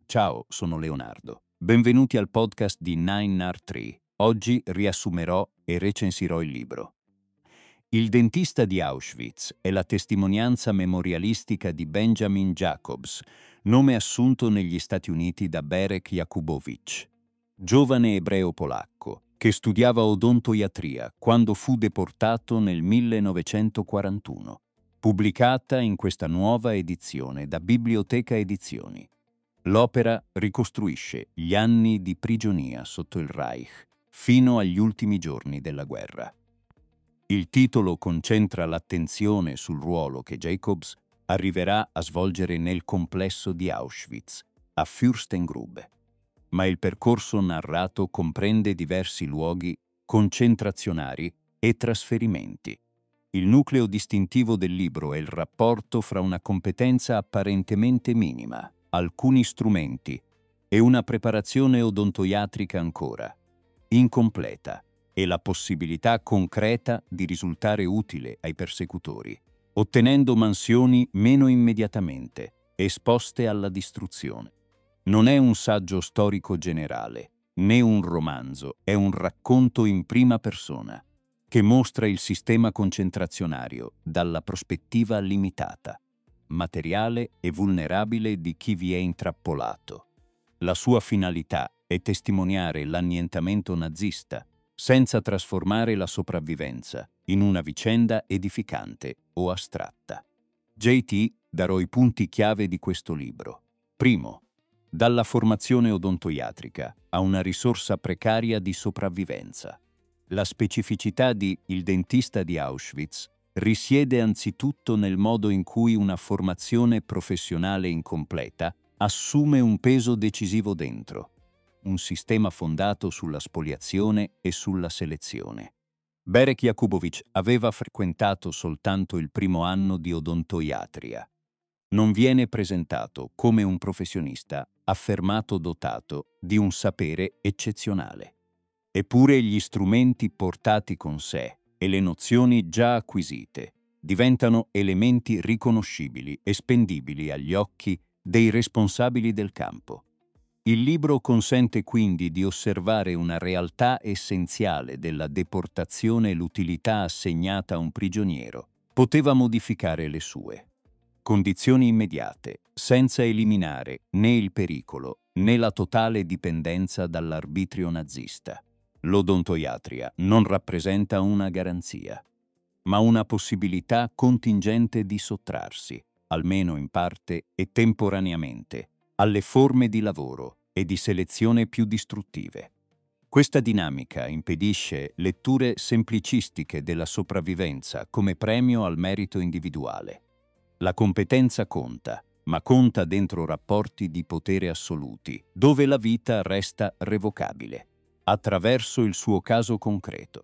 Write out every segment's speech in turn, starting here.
Ciao, sono Leonardo. Benvenuti al podcast di 9R3. Oggi riassumerò e recensirò il libro. Il dentista di Auschwitz è la testimonianza memorialistica di Benjamin Jacobs, nome assunto negli Stati Uniti da Berek Jakubowicz, giovane ebreo polacco che studiava odontoiatria quando fu deportato nel 1941, pubblicata in questa nuova edizione da Biblioteca Edizioni. L'opera ricostruisce gli anni di prigionia sotto il Reich fino agli ultimi giorni della guerra. Il titolo concentra l'attenzione sul ruolo che Jacobs arriverà a svolgere nel complesso di Auschwitz, a Fürstengrube. Ma il percorso narrato comprende diversi luoghi concentrazionari e trasferimenti. Il nucleo distintivo del libro è il rapporto fra una competenza apparentemente minima, alcuni strumenti e una preparazione odontoiatrica ancora incompleta e la possibilità concreta di risultare utile ai persecutori, ottenendo mansioni meno immediatamente esposte alla distruzione. Non è un saggio storico generale, né un romanzo, è un racconto in prima persona che mostra il sistema concentrazionario dalla prospettiva limitata, materiale e vulnerabile di chi vi è intrappolato. La sua finalità è testimoniare l'annientamento nazista senza trasformare la sopravvivenza in una vicenda edificante o astratta. JT darò i punti chiave di questo libro. Primo, dalla formazione odontoiatrica a una risorsa precaria di sopravvivenza. La specificità di Il dentista di Auschwitz risiede anzitutto nel modo in cui una formazione professionale incompleta assume un peso decisivo dentro, un sistema fondato sulla spoliazione e sulla selezione. Berek Jakubowicz aveva frequentato soltanto il primo anno di odontoiatria. Non viene presentato come un professionista affermato dotato di un sapere eccezionale. Eppure gli strumenti portati con sé e le nozioni già acquisite diventano elementi riconoscibili e spendibili agli occhi dei responsabili del campo. Il libro consente quindi di osservare una realtà essenziale della deportazione e l'utilità assegnata a un prigioniero poteva modificare le sue condizioni immediate, senza eliminare né il pericolo né la totale dipendenza dall'arbitrio nazista. L'odontoiatria non rappresenta una garanzia, ma una possibilità contingente di sottrarsi, almeno in parte e temporaneamente, alle forme di lavoro e di selezione più distruttive. Questa dinamica impedisce letture semplicistiche della sopravvivenza come premio al merito individuale. La competenza conta, ma conta dentro rapporti di potere assoluti, dove la vita resta revocabile, attraverso il suo caso concreto.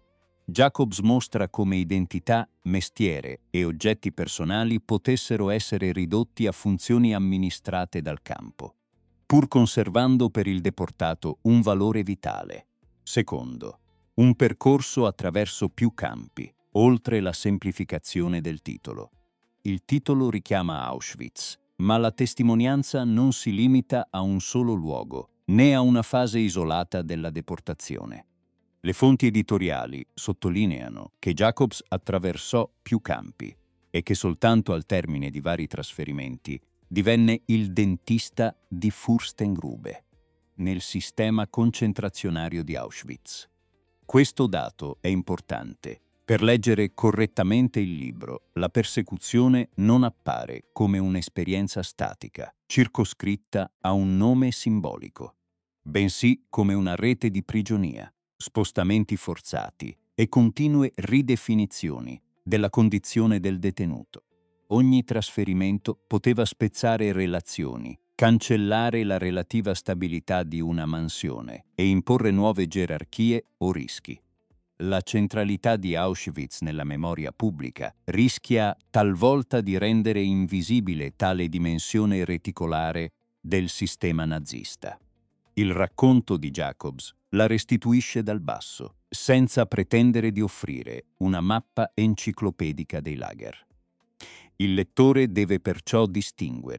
Jacobs mostra come identità, mestiere e oggetti personali potessero essere ridotti a funzioni amministrate dal campo, pur conservando per il deportato un valore vitale. Secondo, un percorso attraverso più campi, oltre la semplificazione del titolo. Il titolo richiama Auschwitz, ma la testimonianza non si limita a un solo luogo, né a una fase isolata della deportazione. Le fonti editoriali sottolineano che Jacobs attraversò più campi e che soltanto al termine di vari trasferimenti divenne il dentista di Fürstengrube, nel sistema concentrazionario di Auschwitz. Questo dato è importante. Per leggere correttamente il libro, la persecuzione non appare come un'esperienza statica, circoscritta a un nome simbolico, bensì come una rete di prigionia, spostamenti forzati e continue ridefinizioni della condizione del detenuto. Ogni trasferimento poteva spezzare relazioni, cancellare la relativa stabilità di una mansione e imporre nuove gerarchie o rischi. La centralità di Auschwitz nella memoria pubblica rischia talvolta di rendere invisibile tale dimensione reticolare del sistema nazista. Il racconto di Jacobs la restituisce dal basso, senza pretendere di offrire una mappa enciclopedica dei lager. Il lettore deve perciò distinguere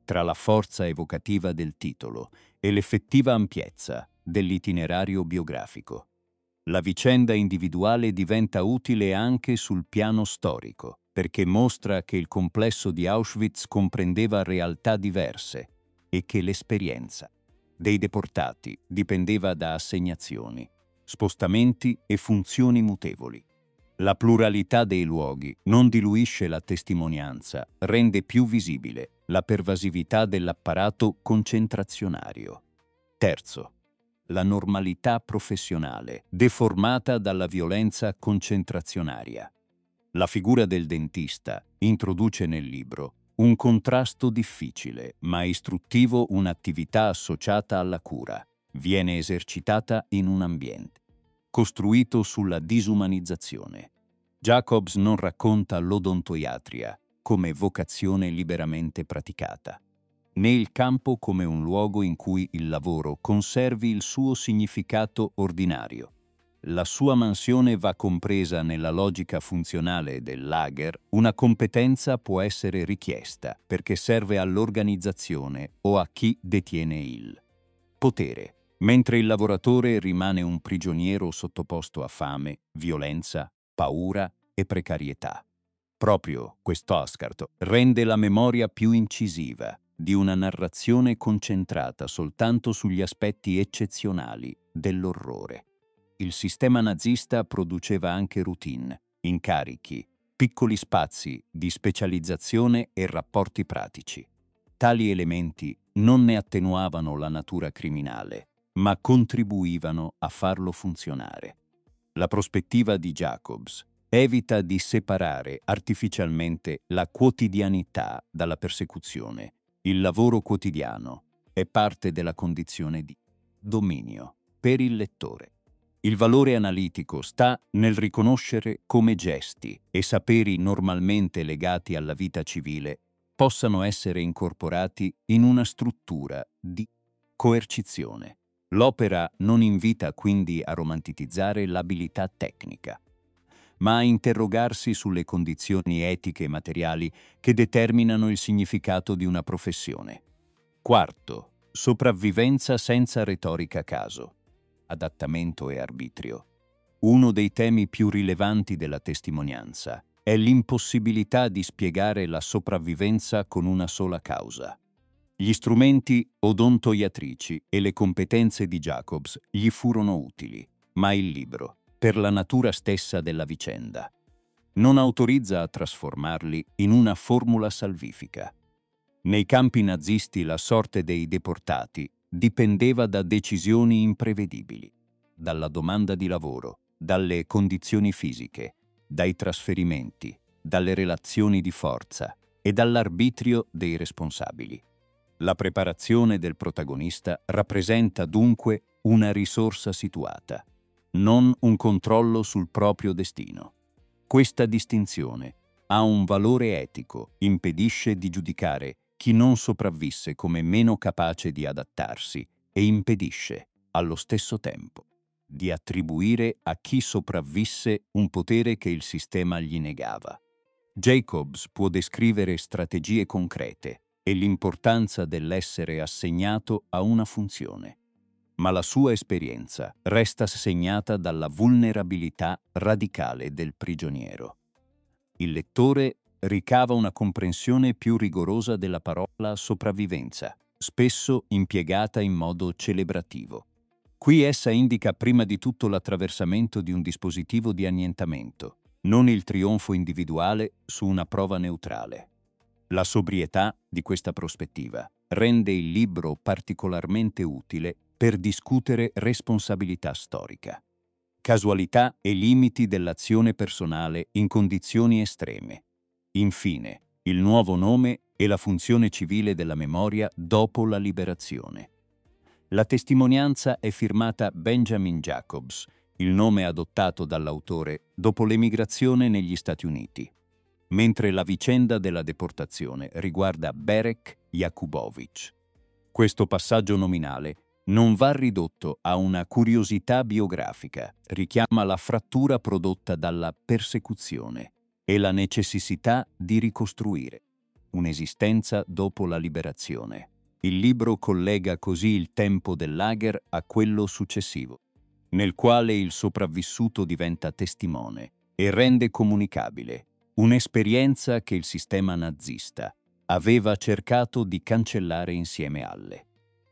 tra la forza evocativa del titolo e l'effettiva ampiezza dell'itinerario biografico. La vicenda individuale diventa utile anche sul piano storico, perché mostra che il complesso di Auschwitz comprendeva realtà diverse e che l'esperienza dei deportati dipendeva da assegnazioni, spostamenti e funzioni mutevoli. La pluralità dei luoghi non diluisce la testimonianza, rende più visibile la pervasività dell'apparato concentrazionario. Terzo, la normalità professionale, deformata dalla violenza concentrazionaria. La figura del dentista introduce nel libro un contrasto difficile ma istruttivo, un'attività associata alla cura. Viene esercitata in un ambiente costruito sulla disumanizzazione. Jacobs non racconta l'odontoiatria come vocazione liberamente praticata, né il campo come un luogo in cui il lavoro conservi il suo significato ordinario. La sua mansione va compresa nella logica funzionale del lager. Una competenza può essere richiesta perché serve all'organizzazione o a chi detiene il potere, mentre il lavoratore rimane un prigioniero sottoposto a fame, violenza, paura e precarietà. Proprio questo scarto rende la memoria più incisiva di una narrazione concentrata soltanto sugli aspetti eccezionali dell'orrore. Il sistema nazista produceva anche routine, incarichi, piccoli spazi di specializzazione e rapporti pratici. Tali elementi non ne attenuavano la natura criminale, ma contribuivano a farlo funzionare. La prospettiva di Jacobs evita di separare artificialmente la quotidianità dalla persecuzione. Il lavoro quotidiano è parte della condizione di dominio per il lettore. Il valore analitico sta nel riconoscere come gesti e saperi normalmente legati alla vita civile possano essere incorporati in una struttura di coercizione. L'opera non invita quindi a romanticizzare l'abilità tecnica, ma a interrogarsi sulle condizioni etiche e materiali che determinano il significato di una professione. Quarto, sopravvivenza senza retorica a caso, adattamento e arbitrio. Uno dei temi più rilevanti della testimonianza è l'impossibilità di spiegare la sopravvivenza con una sola causa. Gli strumenti odontoiatrici e le competenze di Jacobs gli furono utili, ma il libro, per la natura stessa della vicenda, non autorizza a trasformarli in una formula salvifica. Nei campi nazisti la sorte dei deportati dipendeva da decisioni imprevedibili, dalla domanda di lavoro, dalle condizioni fisiche, dai trasferimenti, dalle relazioni di forza e dall'arbitrio dei responsabili. La preparazione del protagonista rappresenta dunque una risorsa situata, non un controllo sul proprio destino. Questa distinzione ha un valore etico, impedisce di giudicare chi non sopravvisse come meno capace di adattarsi e impedisce, allo stesso tempo, di attribuire a chi sopravvisse un potere che il sistema gli negava. Jacobs può descrivere strategie concrete e l'importanza dell'essere assegnato a una funzione, ma la sua esperienza resta segnata dalla vulnerabilità radicale del prigioniero. Il lettore ricava una comprensione più rigorosa della parola sopravvivenza, spesso impiegata in modo celebrativo. Qui essa indica prima di tutto l'attraversamento di un dispositivo di annientamento, non il trionfo individuale su una prova neutrale. La sobrietà di questa prospettiva rende il libro particolarmente utile per discutere responsabilità storica, casualità e limiti dell'azione personale in condizioni estreme. Infine, il nuovo nome e la funzione civile della memoria dopo la liberazione. La testimonianza è firmata Benjamin Jacobs, il nome adottato dall'autore dopo l'emigrazione negli Stati Uniti, mentre la vicenda della deportazione riguarda Berek Jakubowicz. Questo passaggio nominale non va ridotto a una curiosità biografica, richiama la frattura prodotta dalla persecuzione e la necessità di ricostruire. un'esistenza dopo la liberazione. Il libro collega così il tempo del lager a quello successivo, nel quale il sopravvissuto diventa testimone e rende comunicabile un'esperienza che il sistema nazista aveva cercato di cancellare insieme alle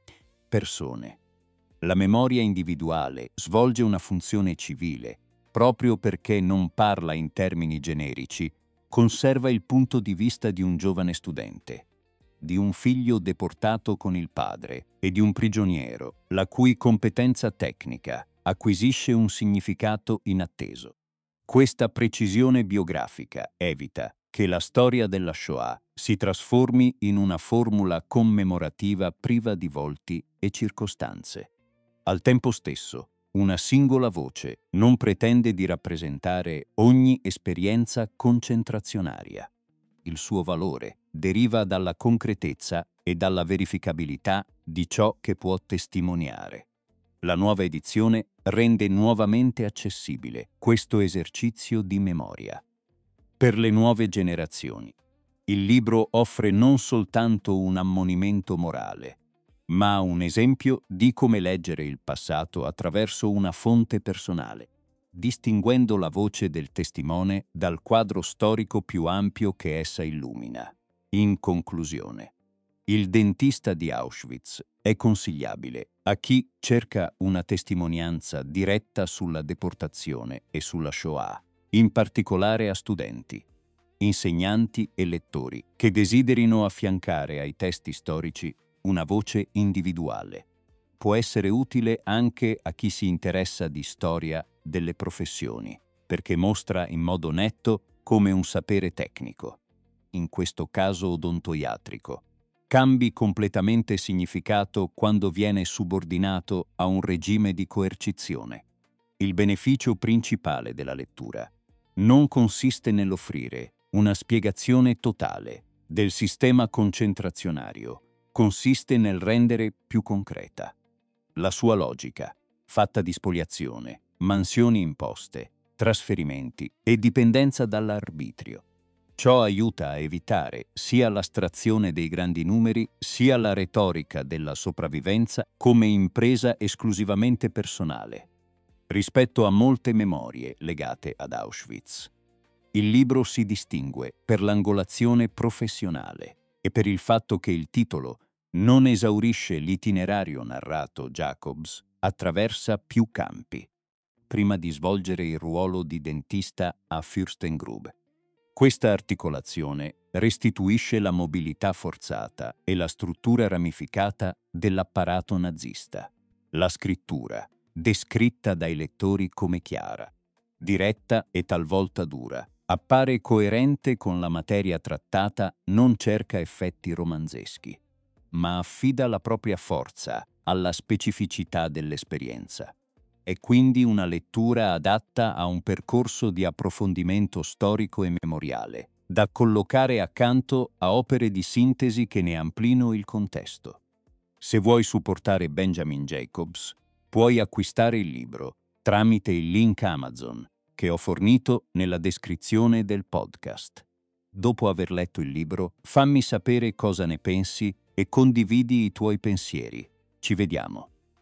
persone. La memoria individuale svolge una funzione civile, proprio perché non parla in termini generici, conserva il punto di vista di un giovane studente, di un figlio deportato con il padre e di un prigioniero, la cui competenza tecnica acquisisce un significato inatteso. Questa precisione biografica evita che la storia della Shoah si trasformi in una formula commemorativa priva di volti e circostanze. Al tempo stesso, una singola voce non pretende di rappresentare ogni esperienza concentrazionaria. Il suo valore deriva dalla concretezza e dalla verificabilità di ciò che può testimoniare. La nuova edizione rende nuovamente accessibile questo esercizio di memoria. Per le nuove generazioni, il libro offre non soltanto un ammonimento morale, ma un esempio di come leggere il passato attraverso una fonte personale, distinguendo la voce del testimone dal quadro storico più ampio che essa illumina. In conclusione, Il dentista di Auschwitz è consigliabile a chi cerca una testimonianza diretta sulla deportazione e sulla Shoah, in particolare a studenti, insegnanti e lettori che desiderino affiancare ai testi storici una voce individuale. Può essere utile anche a chi si interessa di storia delle professioni, perché mostra in modo netto come un sapere tecnico, in questo caso odontoiatrico, cambi completamente significato quando viene subordinato a un regime di coercizione. Il beneficio principale della lettura non consiste nell'offrire una spiegazione totale del sistema concentrazionario, consiste nel rendere più concreta la sua logica, fatta di spoliazione, mansioni imposte, trasferimenti e dipendenza dall'arbitrio. Ciò aiuta a evitare sia l'astrazione dei grandi numeri, sia la retorica della sopravvivenza come impresa esclusivamente personale, rispetto a molte memorie legate ad Auschwitz. Il libro si distingue per l'angolazione professionale e per il fatto che il titolo non esaurisce l'itinerario narrato Jacobs attraversa più campi, prima di svolgere il ruolo di dentista a Fürstengrube. Questa articolazione restituisce la mobilità forzata e la struttura ramificata dell'apparato nazista. La scrittura, descritta dai lettori come chiara, diretta e talvolta dura, appare coerente con la materia trattata, non cerca effetti romanzeschi, ma affida la propria forza alla specificità dell'esperienza. È quindi una lettura adatta a un percorso di approfondimento storico e memoriale, da collocare accanto a opere di sintesi che ne amplino il contesto. Se vuoi supportare Benjamin Jacobs, puoi acquistare il libro tramite il link Amazon che ho fornito nella descrizione del podcast. Dopo aver letto il libro, fammi sapere cosa ne pensi e condividi i tuoi pensieri. Ci vediamo.